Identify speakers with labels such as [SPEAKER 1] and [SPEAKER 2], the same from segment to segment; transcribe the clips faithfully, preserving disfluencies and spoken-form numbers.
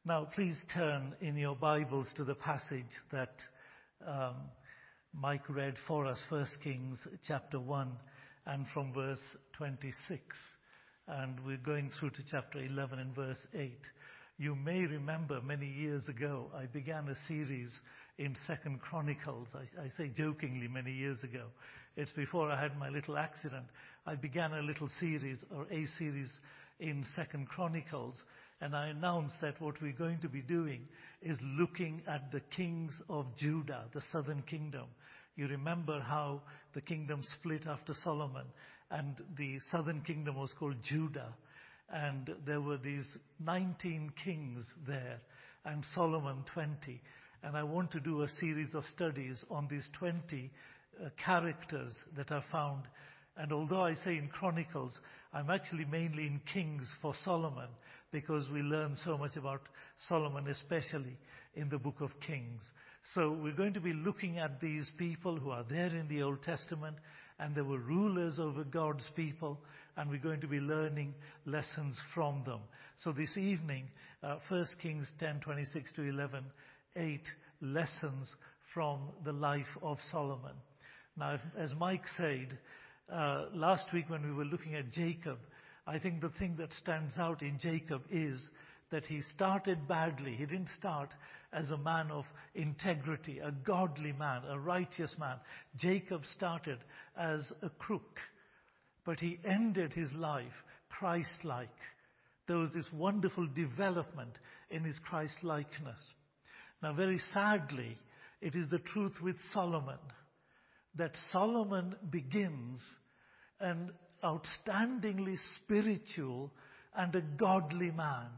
[SPEAKER 1] Now, please turn in your Bibles to the passage that um, Mike read for us, First Kings chapter one and from verse twenty-six. And we're going through to chapter eleven and verse eight. You may remember many years ago, I began a series in Second Chronicles. I, I say jokingly many years ago. It's before I had my little accident. I began a little series or a series in Second Chronicles. And I announced that what we're going to be doing is looking at the kings of Judah, the southern kingdom. You remember how the kingdom split after Solomon, and the southern kingdom was called Judah. And there were these nineteen kings there, and Solomon twenty. And I want to do a series of studies on these twenty uh, characters that are found. And although I say in Chronicles, I'm actually mainly in Kings for Solomon, because we learn so much about Solomon, especially in the book of Kings. So we're going to be looking at these people who are there in the Old Testament, and they were rulers over God's people, and we're going to be learning lessons from them. So this evening, uh, First Kings ten, twenty-six to eleven, eight lessons from the life of Solomon. Now, as Mike said, uh, last week when we were looking at Jacob, I think the thing that stands out in Jacob is that he started badly. He didn't start as a man of integrity, a godly man, a righteous man. Jacob started as a crook, but he ended his life Christ-like. There was this wonderful development in his Christ-likeness. Now, very sadly, it is the truth with Solomon that Solomon begins an outstandingly spiritual and a godly man.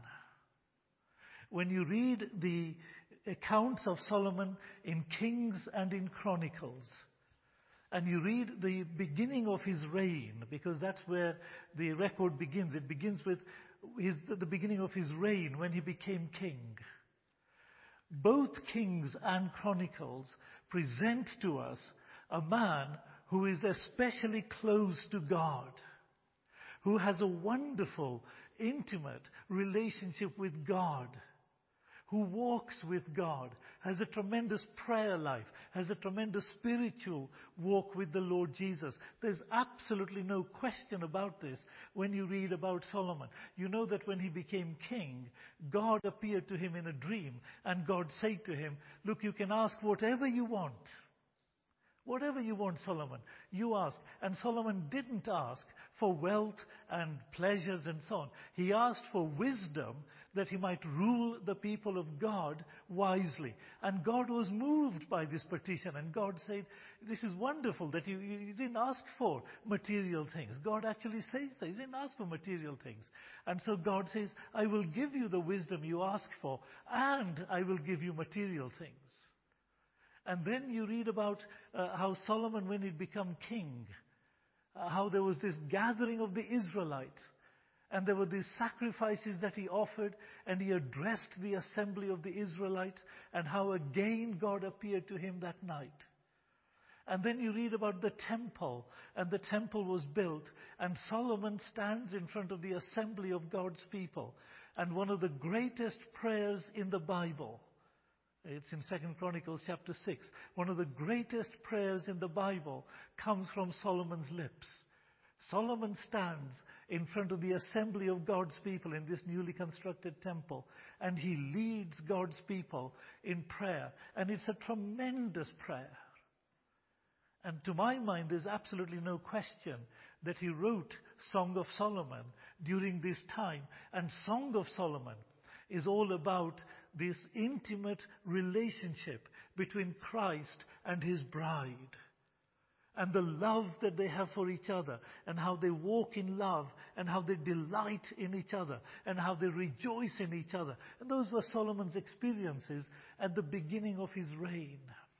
[SPEAKER 1] When you read the accounts of Solomon in Kings and in Chronicles, and you read the beginning of his reign, because that's where the record begins. It begins with his, the beginning of his reign when he became king. Both Kings and Chronicles present to us a man who is especially close to God, who has a wonderful, intimate relationship with God, who walks with God, has a tremendous prayer life, has a tremendous spiritual walk with the Lord Jesus. There's absolutely no question about this when you read about Solomon. You know that when he became king, God appeared to him in a dream, and God said to him, look, you can ask whatever you want. Whatever you want, Solomon, you ask. And Solomon didn't ask for wealth and pleasures and so on. He asked for wisdom that he might rule the people of God wisely. And God was moved by this petition. And God said, this is wonderful that you, you didn't ask for material things. God actually says that. He didn't ask for material things. And so God says, I will give you the wisdom you ask for, and I will give you material things. And then you read about uh, how Solomon, when he'd become king, uh, how there was this gathering of the Israelites, and there were these sacrifices that he offered, and he addressed the assembly of the Israelites, and how again God appeared to him that night. And then you read about the temple, and the temple was built, and Solomon stands in front of the assembly of God's people. And one of the greatest prayers in the Bible, it's in Second Chronicles chapter six. One of the greatest prayers in the Bible comes from Solomon's lips. Solomon stands in front of the assembly of God's people in this newly constructed temple, and he leads God's people in prayer. And it's a tremendous prayer. And to my mind, there's absolutely no question that he wrote Song of Solomon during this time. And Song of Solomon is all about this intimate relationship between Christ and his bride, and the love that they have for each other, and how they walk in love, and how they delight in each other, and how they rejoice in each other. And those were Solomon's experiences at the beginning of his reign.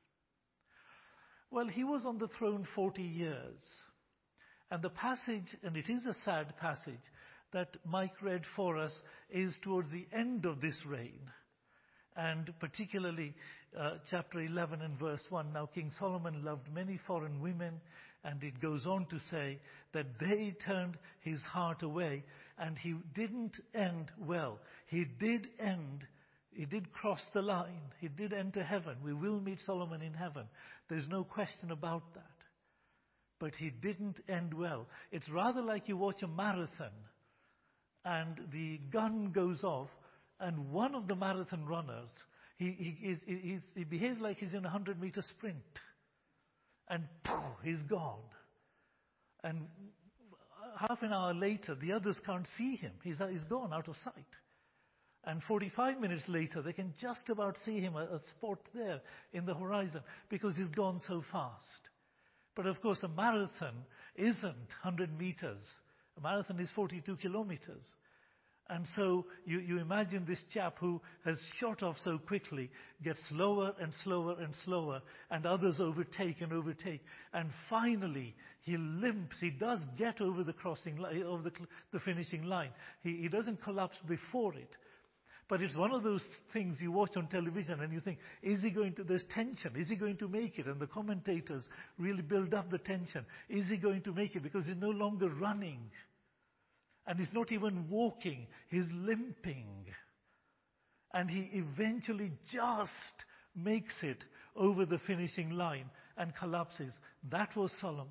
[SPEAKER 1] Well, he was on the throne forty years. And the passage, and it is a sad passage, that Mike read for us is towards the end of this reign. And particularly uh, chapter eleven and verse one. Now King Solomon loved many foreign women, and it goes on to say that they turned his heart away, and he didn't end well. He did end he did cross the line. He did enter heaven. We will meet Solomon in heaven. There's no question about that. But he didn't end well. It's rather like you watch a marathon and the gun goes off and one of the marathon runners, he, he, he, he, he behaves like he's in a hundred meter sprint. And poof, he's gone. And half an hour later, the others can't see him. He's, he's gone out of sight. And forty-five minutes later, they can just about see him, a, a spot there in the horizon, because he's gone so fast. But of course, a marathon isn't one hundred meters. A marathon is forty-two kilometers. And so you, you imagine this chap who has shot off so quickly gets slower and slower and slower, and others overtake and overtake. And finally, he limps. He does get over the crossing line, over the, the finishing line. He, he doesn't collapse before it. But it's one of those things you watch on television and you think, is he going to, there's tension, is he going to make it? And the commentators really build up the tension. Is he going to make it? Because he's no longer running. And he's not even walking, he's limping. And he eventually just makes it over the finishing line and collapses. That was Solomon.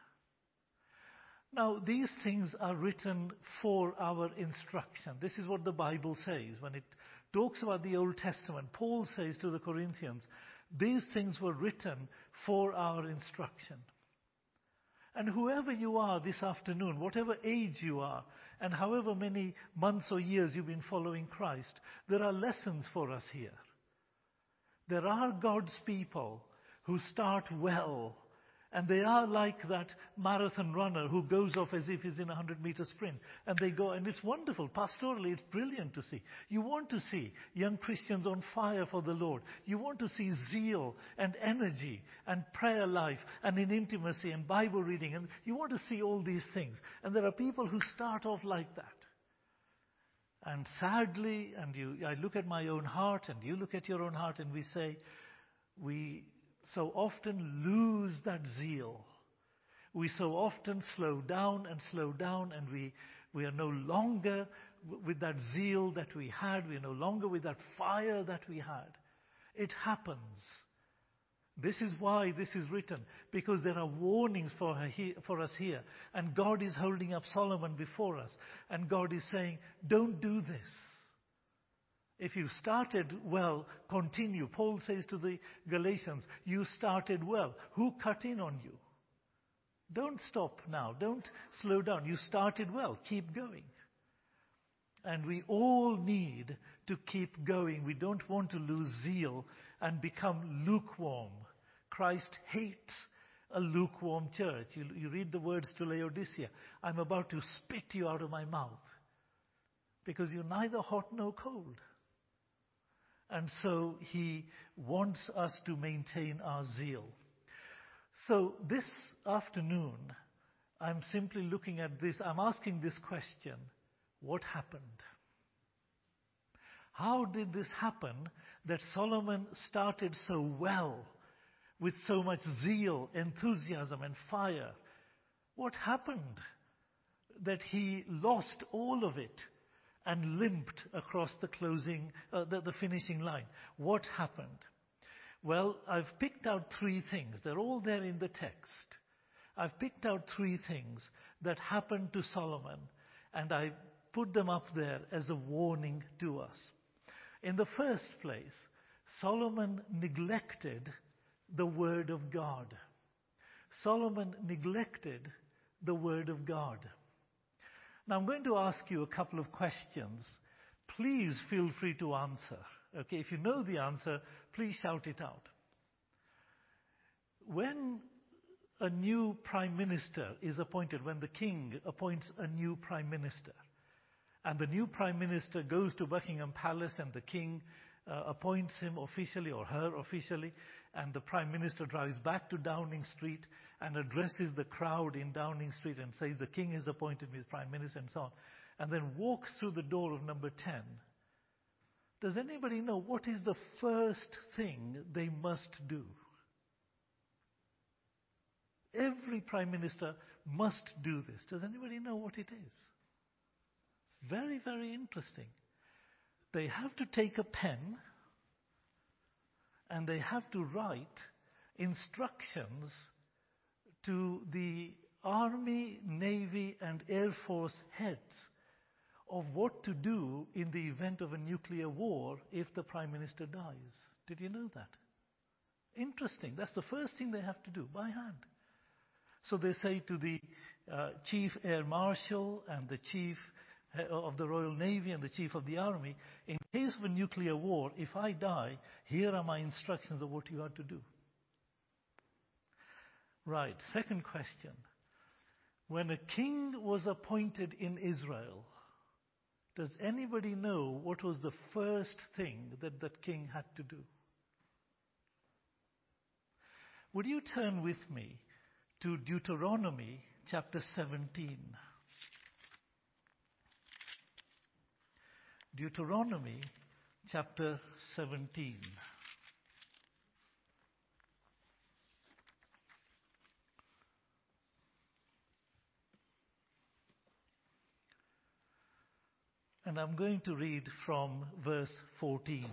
[SPEAKER 1] Now, these things are written for our instruction. This is what the Bible says. When it talks about the Old Testament, Paul says to the Corinthians, these things were written for our instruction. And whoever you are this afternoon, whatever age you are, and however many months or years you've been following Christ, there are lessons for us here. There are God's people who start well, and they are like that marathon runner who goes off as if he's in a hundred meter sprint. And they go, and it's wonderful. Pastorally, it's brilliant to see. You want to see young Christians on fire for the Lord. You want to see zeal and energy and prayer life and in intimacy and Bible reading. And you want to see all these things. And there are people who start off like that. And sadly, and you, I look at my own heart and you look at your own heart and we say, we so often lose that zeal. We so often slow down and slow down, and we, we are no longer with that zeal that we had. We are no longer with that fire that we had. It happens. This is why this is written, because there are warnings for, her he, for us here. And God is holding up Solomon before us. And God is saying, don't do this. If you started well, continue. Paul says to the Galatians, you started well. Who cut in on you? Don't stop now. Don't slow down. You started well. Keep going. And we all need to keep going. We don't want to lose zeal and become lukewarm. Christ hates a lukewarm church. You, you read the words to Laodicea. I'm about to spit you out of my mouth because you're neither hot nor cold. And so he wants us to maintain our zeal. So this afternoon, I'm simply looking at this. I'm asking this question. What happened? How did this happen that Solomon started so well, with so much zeal, enthusiasm, and fire? What happened that he lost all of it and limped across the closing, uh, the, the finishing line? What happened? Well, I've picked out three things. They're all there in the text. I've picked out three things that happened to Solomon, and I put them up there as a warning to us. In the first place, Solomon neglected the Word of God. Solomon neglected the Word of God. Now, I'm going to ask you a couple of questions. Please feel free to answer. Okay, if you know the answer, please shout it out. When a new prime minister is appointed, when the king appoints a new prime minister, and the new prime minister goes to Buckingham Palace and the king uh, appoints him officially or her officially, and the prime minister drives back to Downing Street and addresses the crowd in Downing Street and says the king has appointed me as prime minister and so on, and then walks through the door of number ten. Does anybody know what is the first thing they must do? Every prime minister must do this. Does anybody know what it is? It's very, very interesting. They have to take a pen and they have to write instructions to the Army, Navy, and Air Force heads of what to do in the event of a nuclear war if the Prime Minister dies. Did you know that? Interesting. That's the first thing they have to do, by hand. So they say to the uh, Chief Air Marshal and the Chief of the Royal Navy and the Chief of the Army, in case of a nuclear war, if I die, here are my instructions of what you are to do. Right, second question. When a king was appointed in Israel, does anybody know what was the first thing that that king had to do? Would you turn with me to Deuteronomy chapter seventeen? Deuteronomy chapter seventeen. And I'm going to read from verse fourteen.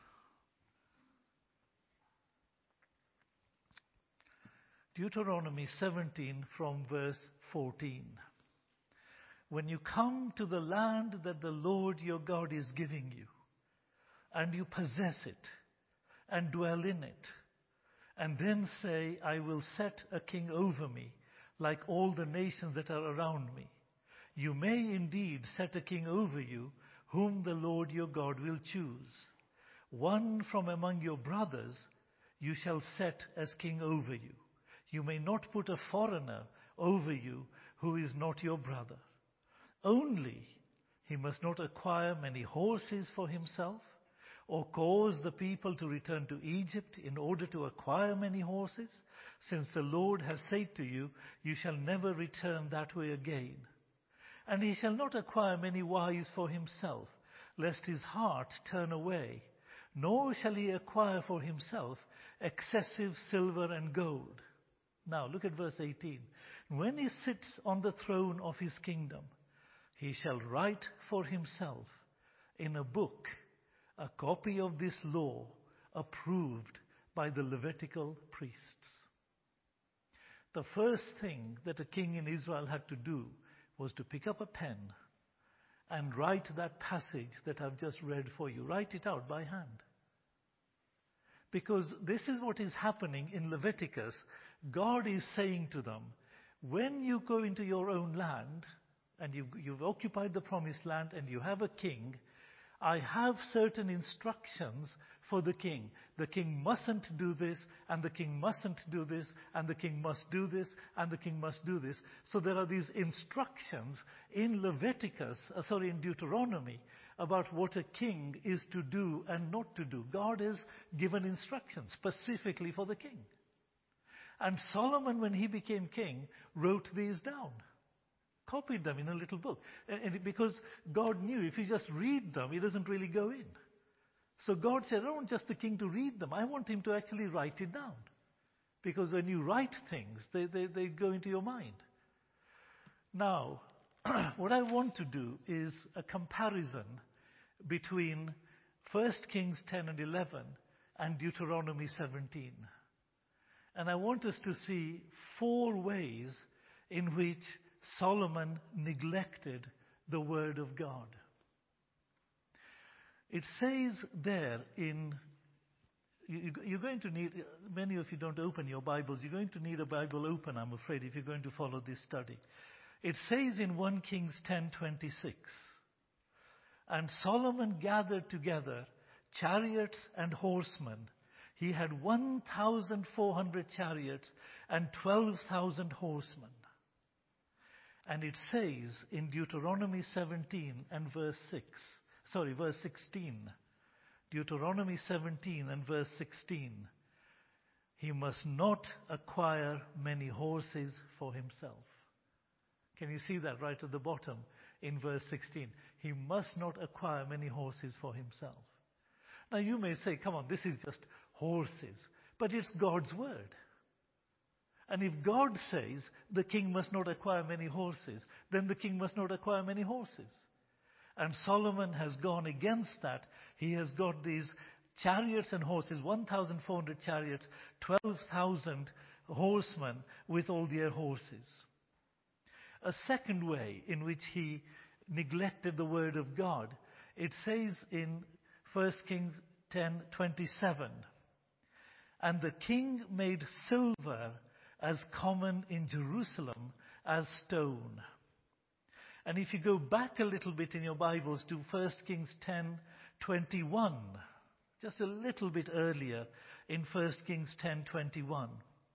[SPEAKER 1] Deuteronomy seventeen from verse fourteen. When you come to the land that the Lord your God is giving you, and you possess it, and dwell in it, and then say, I will set a king over me, like all the nations that are around me. You may indeed set a king over you, whom the Lord your God will choose. One from among your brothers you shall set as king over you. You may not put a foreigner over you who is not your brother. Only he must not acquire many horses for himself, or cause the people to return to Egypt in order to acquire many horses, since the Lord has said to you, you shall never return that way again. And he shall not acquire many wives for himself, lest his heart turn away, nor shall he acquire for himself excessive silver and gold. Now look at verse eighteen. When he sits on the throne of his kingdom, he shall write for himself in a book a copy of this law approved by the Levitical priests. The first thing that a king in Israel had to do was to pick up a pen and write that passage that I've just read for you. Write it out by hand. Because this is what is happening in Leviticus. God is saying to them, when you go into your own land, and you've, you've occupied the promised land, and you have a king, I have certain instructions for the king. The king mustn't do this, and the king mustn't do this, and the king must do this, and the king must do this. So there are these instructions in Leviticus, uh, sorry, in Deuteronomy, about what a king is to do and not to do. God has given instructions specifically for the king. And Solomon, when he became king, wrote these down. Copied them in a little book. And it, because God knew if you just read them, he doesn't really go in. So God said, I don't want just the king to read them. I want him to actually write it down. Because when you write things, they, they, they go into your mind. Now, what I want to do is a comparison between First Kings ten and eleven and Deuteronomy seventeen. And I want us to see four ways in which Solomon neglected the word of God. It says there in, you, you're going to need, many of you don't open your Bibles, you're going to need a Bible open, I'm afraid, if you're going to follow this study. It says in First Kings ten twenty-six, and Solomon gathered together chariots and horsemen. He had one thousand four hundred chariots and twelve thousand horsemen. And it says in Deuteronomy seventeen and verse six, sorry, verse sixteen, Deuteronomy seventeen and verse sixteen, he must not acquire many horses for himself. Can you see that right at the bottom in verse sixteen? He must not acquire many horses for himself. Now you may say, come on, this is just horses. But it's God's word. And if God says the king must not acquire many horses, then the king must not acquire many horses. And Solomon has gone against that. He has got these chariots and horses, one thousand four hundred chariots, twelve thousand horsemen with all their horses. A second way in which he neglected the word of God, it says in First Kings ten twenty-seven, and the king made silver as common in Jerusalem as stone. And if you go back a little bit in your Bibles to First Kings ten twenty-one, just a little bit earlier in First Kings ten twenty-one,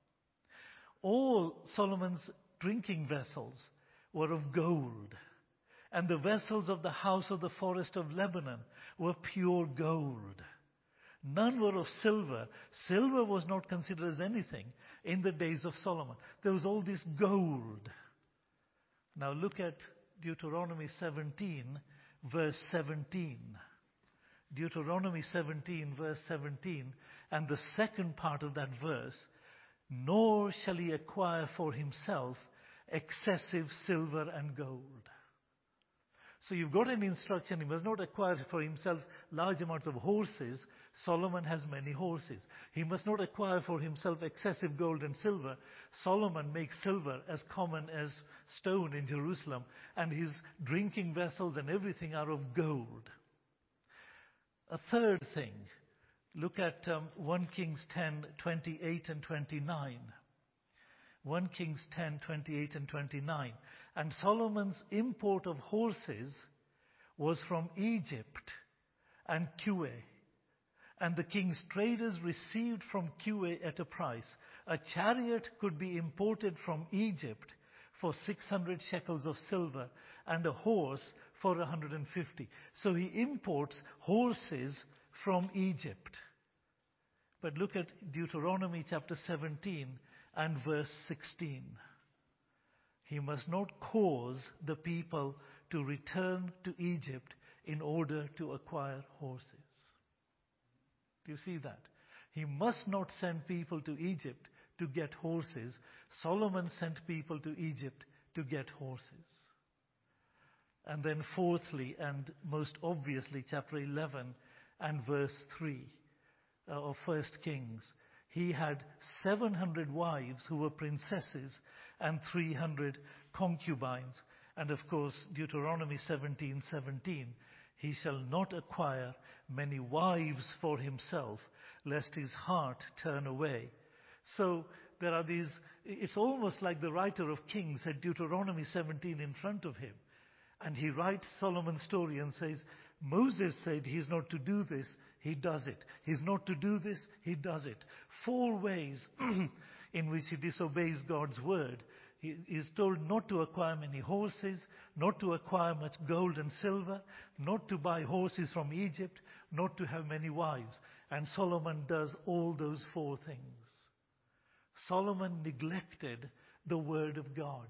[SPEAKER 1] all Solomon's drinking vessels were of gold, and the vessels of the house of the forest of Lebanon were pure gold. None were of silver. Silver was not considered as anything in the days of Solomon. There was all this gold. Now look at Deuteronomy seventeen, verse seventeen. Deuteronomy seventeen, verse seventeen, and the second part of that verse, nor shall he acquire for himself excessive silver and gold. So you've got an instruction, he must not acquire for himself large amounts of horses. Solomon has many horses. He must not acquire for himself excessive gold and silver. Solomon makes silver as common as stone in Jerusalem, and his drinking vessels and everything are of gold. A third thing, look at um, First Kings ten twenty-eight and twenty-nine. First Kings ten twenty-eight and twenty-nine. And Solomon's import of horses was from Egypt and Kue. And the king's traders received from Kue at a price. A chariot could be imported from Egypt for six hundred shekels of silver, and a horse for one hundred fifty. So he imports horses from Egypt. But look at Deuteronomy chapter seventeen and verse sixteen. He must not cause the people to return to Egypt in order to acquire horses. Do you see that? He must not send people to Egypt to get horses. Solomon sent people to Egypt to get horses. And then fourthly, and most obviously, chapter eleven and verse three uh, of First Kings. He had seven hundred wives who were princesses and three hundred concubines. And of course, Deuteronomy seventeen seventeen, he shall not acquire many wives for himself, lest his heart turn away. So there are these, it's almost like the writer of Kings had Deuteronomy seventeen in front of him. And he writes Solomon's story and says, Moses said he's not to do this, he does it. He's not to do this, he does it. Four ways in which he disobeys God's word. He is told not to acquire many horses, not to acquire much gold and silver, not to buy horses from Egypt, not to have many wives. And Solomon does all those four things. Solomon neglected the word of God.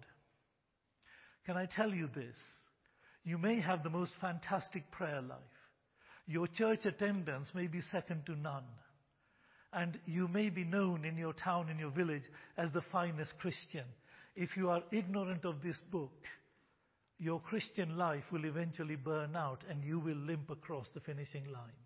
[SPEAKER 1] Can I tell you this? You may have the most fantastic prayer life. Your church attendance may be second to none. And you may be known in your town, in your village, as the finest Christian. If you are ignorant of this book, your Christian life will eventually burn out and you will limp across the finishing line.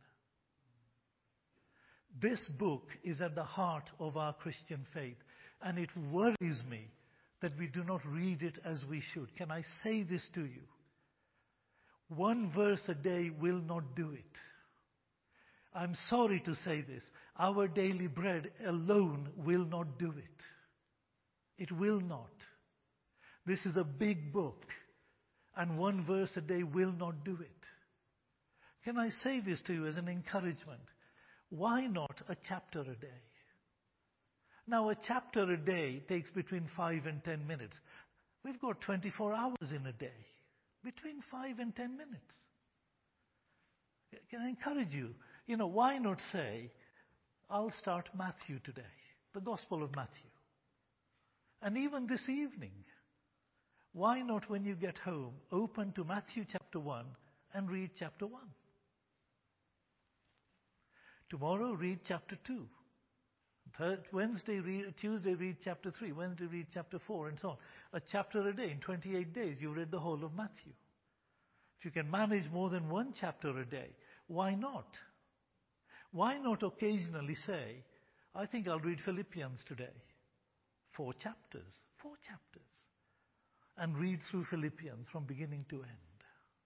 [SPEAKER 1] This book is at the heart of our Christian faith, and it worries me that we do not read it as we should. Can I say this to you? One verse a day will not do it. I'm sorry to say this. Our daily bread alone will not do it. It will not. This is a big book, and one verse a day will not do it. Can I say this to you as an encouragement? Why not a chapter a day? Now, a chapter a day takes between five and ten minutes. We've got twenty-four hours in a day. Between five and ten minutes. Can I encourage you? You know, why not say, I'll start Matthew today, the Gospel of Matthew. And even this evening, why not when you get home, open to Matthew chapter one and read chapter one. Tomorrow, read chapter two. Third, Wednesday, read, Tuesday, read chapter three. Wednesday, read chapter four, and so on. A chapter a day. In twenty-eight days, you read the whole of Matthew. If you can manage more than one chapter a day, why not? Why not occasionally say, I think I'll read Philippians today? Four chapters, four chapters. And read through Philippians from beginning to end.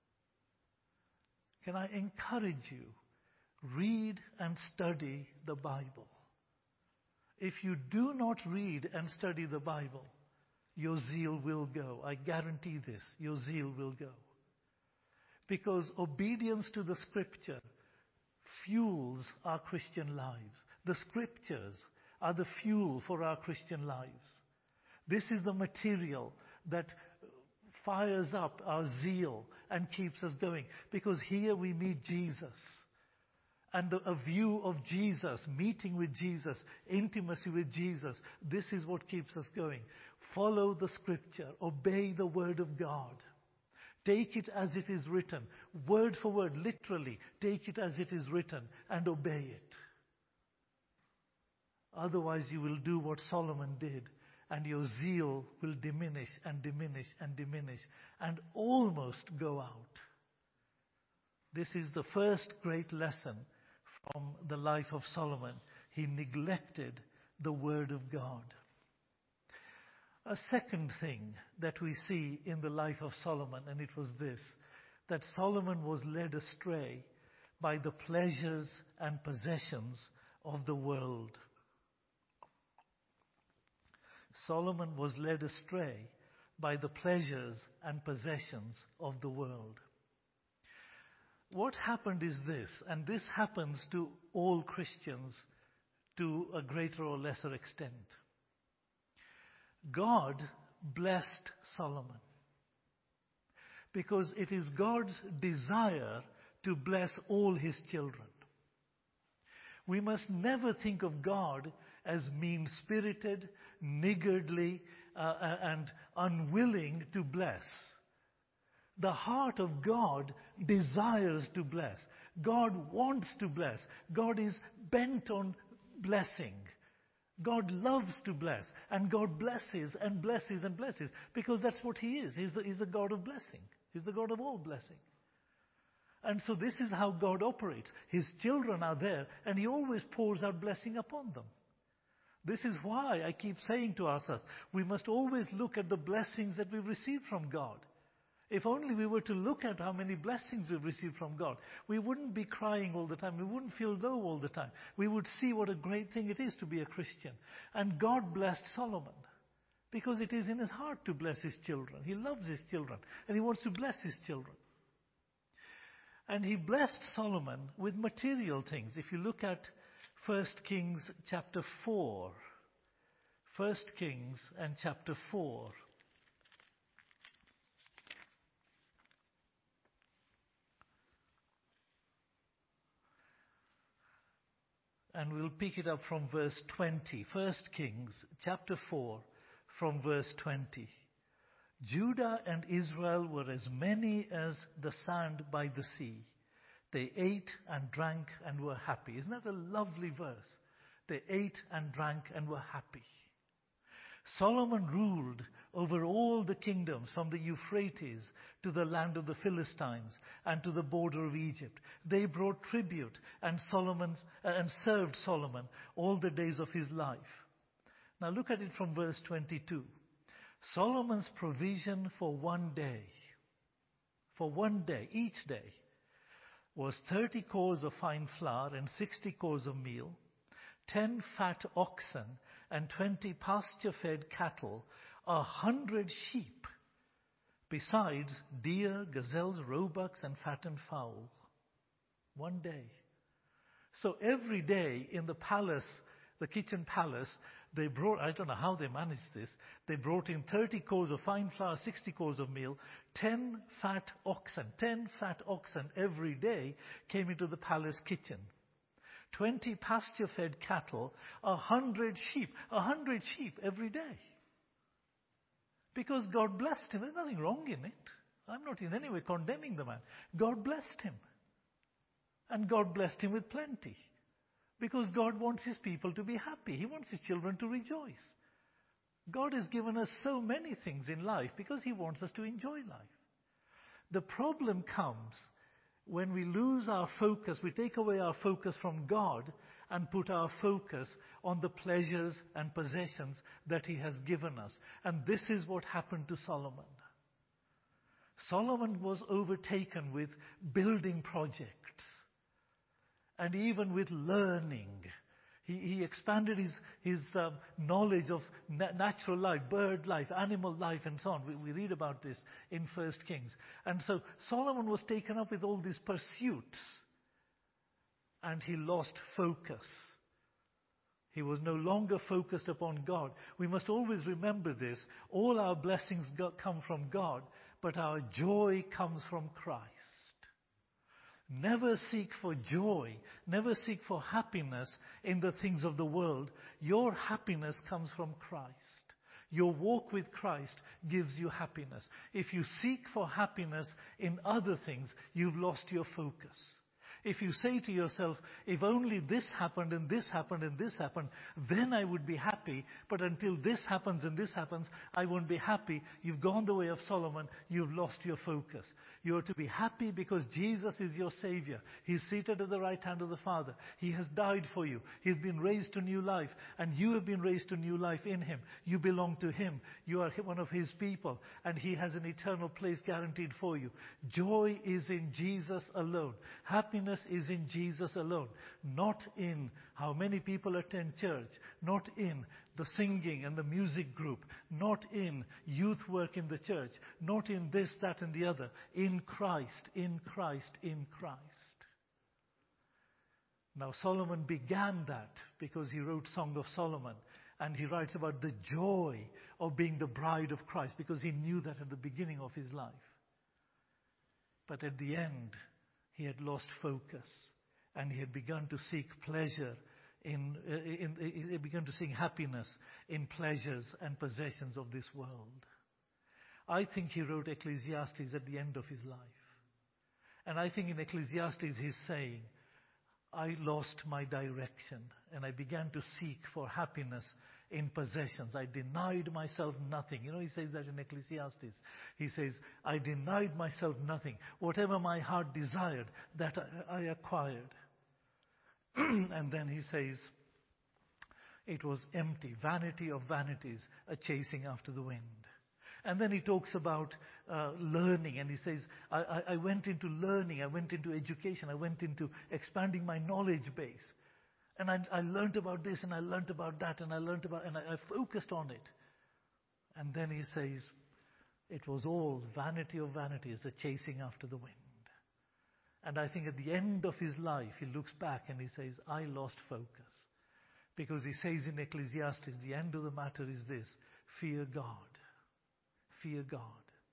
[SPEAKER 1] Can I encourage you? Read and study the Bible. If you do not read and study the Bible, your zeal will go. I guarantee this, your zeal will go. Because obedience to the Scripture fuels our Christian lives. The Scriptures are the fuel for our Christian lives. This is the material that fires up our zeal and keeps us going. Because here we meet Jesus. And the, a view of Jesus, meeting with Jesus, intimacy with Jesus, this is what keeps us going. Follow the Scripture. Obey the Word of God. Take it as it is written. Word for word, literally. Take it as it is written and obey it. Otherwise you will do what Solomon did. And your zeal will diminish and diminish and diminish and almost go out. This is the first great lesson from the life of Solomon. He neglected the Word of God. A second thing that we see in the life of Solomon, and it was this, that Solomon was led astray by the pleasures and possessions of the world. Solomon was led astray by the pleasures and possessions of the world. What happened is this, and this happens to all Christians to a greater or lesser extent. God blessed Solomon because it is God's desire to bless all his children. We must never think of God as mean-spirited, niggardly, uh, and unwilling to bless. The heart of God desires to bless. God wants to bless. God is bent on blessing. God loves to bless. And God blesses and blesses and blesses because that's what he is. He's the, he's the God of blessing. He's the God of all blessing. And so this is how God operates. His children are there and he always pours out blessing upon them. This is why I keep saying to ourselves, we must always look at the blessings that we've received from God. If only we were to look at how many blessings we've received from God, we wouldn't be crying all the time. We wouldn't feel low all the time. We would see what a great thing it is to be a Christian. And God blessed Solomon because it is in his heart to bless his children. He loves his children and he wants to bless his children. And he blessed Solomon with material things. If you look at First Kings chapter four, First Kings and chapter four. And we'll pick it up from verse twenty. First Kings chapter four from verse twenty. Judah and Israel were as many as the sand by the sea. They ate and drank and were happy. Isn't that a lovely verse? They ate and drank and were happy. Solomon ruled over all the kingdoms from the Euphrates to the land of the Philistines and to the border of Egypt. They brought tribute and Solomon uh, and served Solomon all the days of his life. Now look at it from verse twenty-two. Solomon's provision for one day, for one day, each day, was thirty cores of fine flour and sixty cores of meal, ten fat oxen and twenty pasture-fed cattle, a hundred sheep, besides deer, gazelles, roebucks, and fattened fowl. One day. So every day in the palace, the kitchen palace, they brought, I don't know how they managed this, they brought in thirty cores of fine flour, sixty cores of meal, ten fat oxen, ten fat oxen every day came into the palace kitchen. twenty pasture-fed cattle, a hundred sheep, a hundred sheep every day. Because God blessed him. There's nothing wrong in it. I'm not in any way condemning the man. God blessed him. And God blessed him with plenty. Because God wants his people to be happy. He wants his children to rejoice. God has given us so many things in life because he wants us to enjoy life. The problem comes When we lose our focus, we take away our focus from God and put our focus on the pleasures and possessions that he has given us. And this is what happened to Solomon. Solomon was overtaken with building projects and even with learning. He, he expanded his, his uh, knowledge of na- natural life, bird life, animal life, and so on. We, we read about this in First Kings. And so Solomon was taken up with all these pursuits, and he lost focus. He was no longer focused upon God. We must always remember this. All our blessings go- come from God, but our joy comes from Christ. Never seek for joy, never seek for happiness in the things of the world. Your happiness comes from Christ. Your walk with Christ gives you happiness. If you seek for happiness in other things, you've lost your focus. If you say to yourself, if only this happened and this happened and this happened, then I would be happy. But until this happens and this happens, I won't be happy. You've gone the way of Solomon. You've lost your focus. You are to be happy because Jesus is your Savior. He's seated at the right hand of the Father. He has died for you. He's been raised to new life. And you have been raised to new life in Him. You belong to Him. You are one of His people. And He has an eternal place guaranteed for you. Joy is in Jesus alone. Happiness is in Jesus alone. Not in how many people attend church. Not in the singing and the music group. Not in youth work in the church. Not in this, that, and the other. In Christ, in Christ, in Christ. Now Solomon began that because he wrote Song of Solomon. And he writes about the joy of being the bride of Christ because he knew that at the beginning of his life. But at the end, he had lost focus and he had begun to seek pleasure in, in, in he began to seek happiness in pleasures and possessions of this world. I think he wrote Ecclesiastes at the end of his life. And I think in Ecclesiastes he's saying, I lost my direction and I began to seek for happiness in possessions. I denied myself nothing. You know, he says that in Ecclesiastes. He says, I denied myself nothing. Whatever my heart desired, that I, I acquired. And then he says, it was empty, vanity of vanities, a chasing after the wind. And then he talks about uh, learning, and he says, I, I, I went into learning, I went into education, I went into expanding my knowledge base. And I, I learned about this, and I learned about that, and I learned about, and I, I focused on it. And then he says, it was all vanity of vanities, a chasing after the wind. And I think at the end of his life, he looks back and he says, I lost focus. Because he says in Ecclesiastes, the end of the matter is this, fear God. Fear God.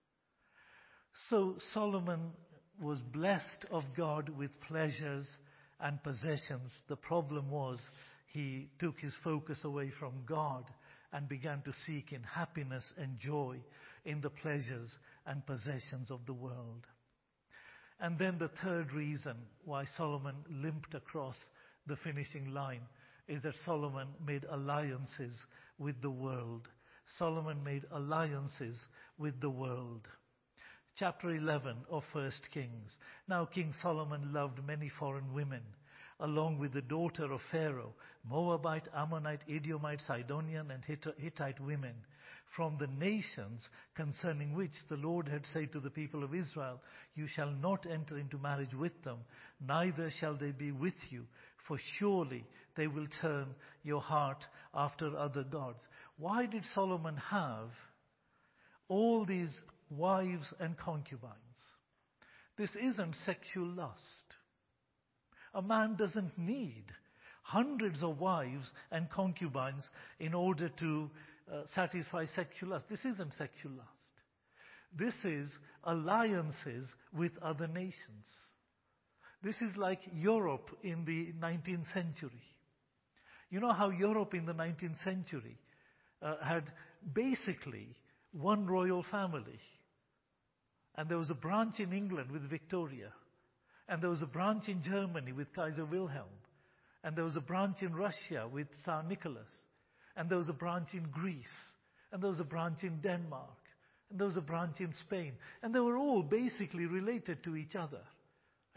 [SPEAKER 1] So Solomon was blessed of God with pleasures and possessions. The problem was he took his focus away from God and began to seek in happiness and joy in the pleasures and possessions of the world. And then the third reason why Solomon limped across the finishing line is that Solomon made alliances with the world. Solomon made alliances with the world. Chapter eleven of First Kings. Now King Solomon loved many foreign women, along with the daughter of Pharaoh, Moabite, Ammonite, Edomite, Sidonian, and Hittite women, from the nations concerning which the Lord had said to the people of Israel, you shall not enter into marriage with them, neither shall they be with you, for surely they will turn your heart after other gods. Why did Solomon have all these wives and concubines? This isn't sexual lust. A man doesn't need hundreds of wives and concubines in order to uh, satisfy sexual lust. This isn't sexual lust. This is alliances with other nations. This is like Europe in the nineteenth century. You know how Europe in the nineteenth century uh, had basically one royal family. And there was a branch in England with Victoria. And there was a branch in Germany with Kaiser Wilhelm. And there was a branch in Russia with Tsar Nicholas. And there was a branch in Greece. And there was a branch in Denmark. And there was a branch in Spain. And they were all basically related to each other.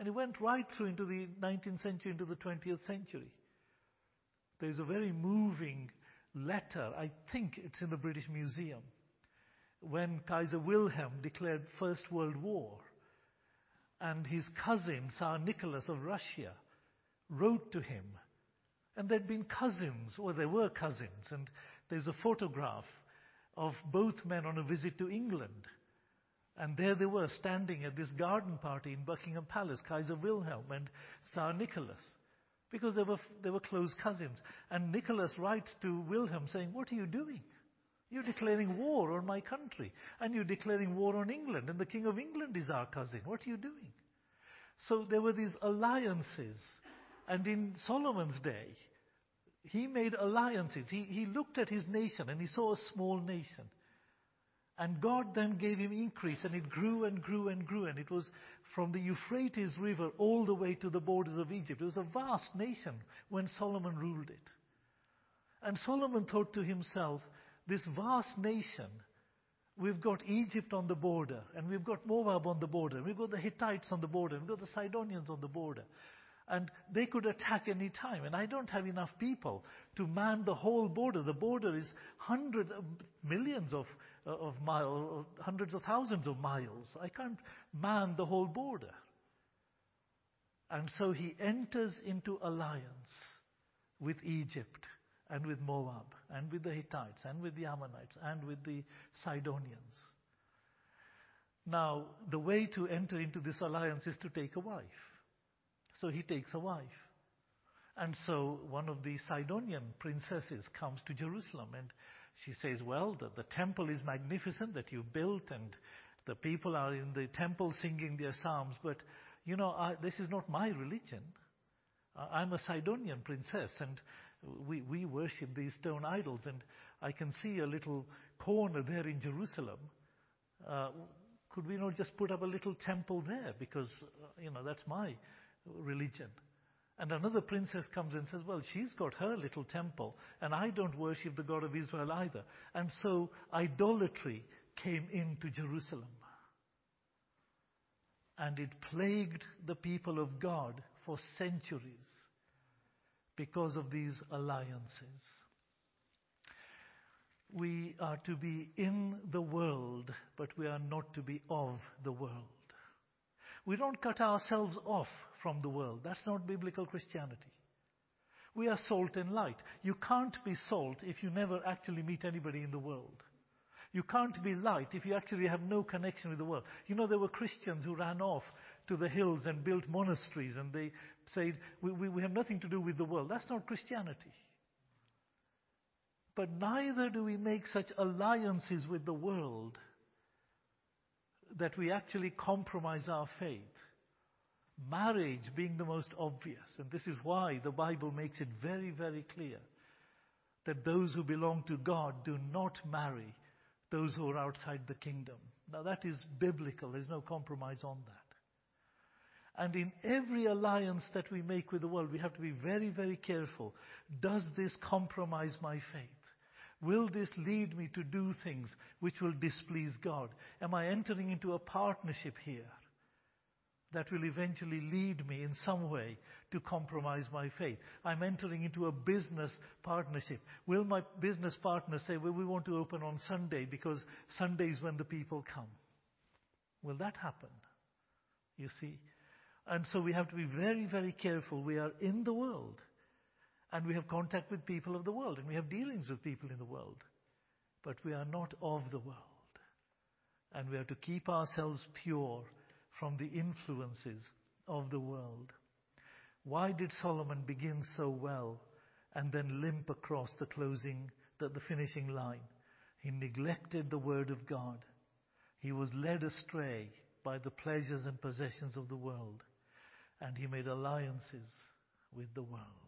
[SPEAKER 1] And it went right through into the nineteenth century, into the twentieth century. There's a very moving letter, I think it's in the British Museum, when Kaiser Wilhelm declared First World War. And his cousin, Tsar Nicholas of Russia, wrote to him. And they'd been cousins, or they were cousins. And there's a photograph of both men on a visit to England. And there they were, standing at this garden party in Buckingham Palace, Kaiser Wilhelm and Tsar Nicholas, because they were, they were close cousins. And Nicholas writes to Wilhelm saying, "What are you doing? You're declaring war on my country, and you're declaring war on England, and the King of England is our cousin. What are you doing?" So there were these alliances. And in Solomon's day, he made alliances. He, he looked at his nation, and he saw a small nation. And God then gave him increase, and it grew and grew and grew. And it was from the Euphrates River all the way to the borders of Egypt. It was a vast nation when Solomon ruled it. And Solomon thought to himself, this vast nation, we've got Egypt on the border, and we've got Moab on the border, and we've got the Hittites on the border, and we've got the Sidonians on the border. And they could attack any time. And I don't have enough people to man the whole border. The border is hundreds of millions of, uh, of miles, hundreds of thousands of miles. I can't man the whole border. And so he enters into alliance with Egypt and with Moab and with the Hittites and with the Ammonites and with the Sidonians. Now, the way to enter into this alliance is to take a wife. So he takes a wife. And so one of the Sidonian princesses comes to Jerusalem, and she says, well, the, the temple is magnificent that you built, and the people are in the temple singing their psalms, but, you know, I, this is not my religion. Uh, I'm a Sidonian princess, and we, we worship these stone idols, and I can see a little corner there in Jerusalem. Uh, could we not just put up a little temple there? Because, uh, you know, that's my religion. And another princess comes and says, well, she's got her little temple, and I don't worship the God of Israel either. And so idolatry came into Jerusalem. And it plagued the people of God for centuries because of these alliances. We are to be in the world, but we are not to be of the world. We don't cut ourselves off from the world. That's not biblical Christianity. We are salt and light. You can't be salt if you never actually meet anybody in the world. You can't be light if you actually have no connection with the world. You know, there were Christians who ran off to the hills and built monasteries, and they said, we, we, we have nothing to do with the world. That's not Christianity. But neither do we make such alliances with the world that we actually compromise our faith. Marriage being the most obvious, and this is why the Bible makes it very, very clear that those who belong to God do not marry those who are outside the kingdom. Now that is biblical. There's no compromise on that. And in every alliance that we make with the world, we have to be very, very careful. Does this compromise my faith? Will this lead me to do things which will displease God? Am I entering into a partnership here that will eventually lead me in some way to compromise my faith? I'm entering into a business partnership. Will my business partner say, well, we want to open on Sunday because Sunday is when the people come? Will that happen? You see? And so we have to be very, very careful. We are in the world, and we have contact with people of the world, and we have dealings with people in the world. But we are not of the world. And we have to keep ourselves pure from the influences of the world. Why did Solomon begin so well and then limp across the closing, the, the finishing line? He neglected the word of God. He was led astray by the pleasures and possessions of the world, and he made alliances with the world.